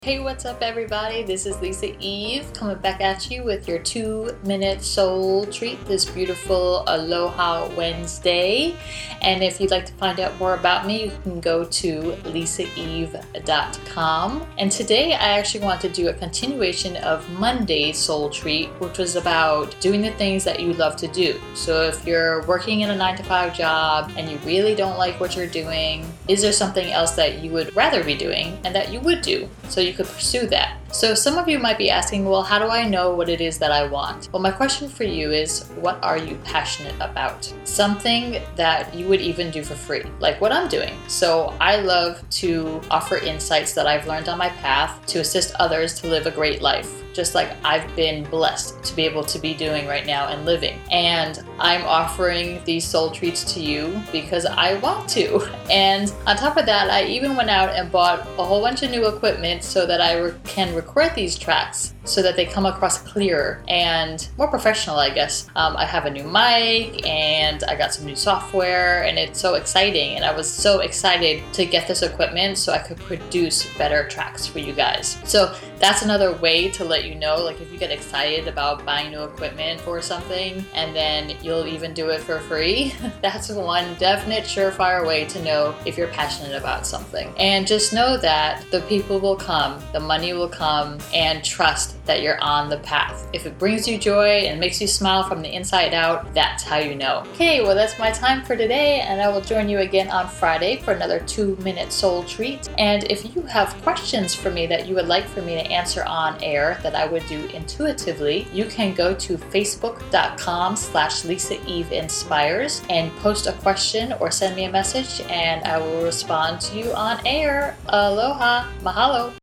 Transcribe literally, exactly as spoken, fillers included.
Hey, what's up everybody? This is Lisa Eve coming back at you with your two minute soul treat this beautiful Aloha Wednesday. And if you'd like to find out more about me, you can go to lisa eve dot com. And today I actually want to do a continuation of Monday's soul treat, which was about doing the things that you love to do. So if you're working in a nine to five job and you really don't like what you're doing, is there something else that you would rather be doing and that you would do? So you could pursue that. So some of you might be asking, well, how do I know what it is that I want? Well, my question for you is, what are you passionate about? Something that you would even do for free, like what I'm doing. So I love to offer insights that I've learned on my path to assist others to live a great life, just like I've been blessed to be able to be doing right now and living. And I'm offering these soul treats to you because I want to. And on top of that, I even went out and bought a whole bunch of new equipment so that I re- can record these tracks so that they come across clearer and more professional, I guess. Um, I have a new mic and I got some new software, and it's so exciting. And I was so excited to get this equipment so I could produce better tracks for you guys. So that's another way to let you know, like if you get excited about buying new equipment for something and then you'll even do it for free, that's one definite surefire way to know if you're passionate about something. And just know that the people will come, the money will come, and trust that you're on the path. If it brings you joy and makes you smile from the inside out, that's how you know. Okay, well that's my time for today, and I will join you again on Friday for another two minute soul treat. And if you have questions for me that you would like for me to answer on air that I would do intuitively, you can go to facebook dot com slash Lisa Eve Inspires and post a question or send me a message, and I will respond to you on air. Aloha, mahalo.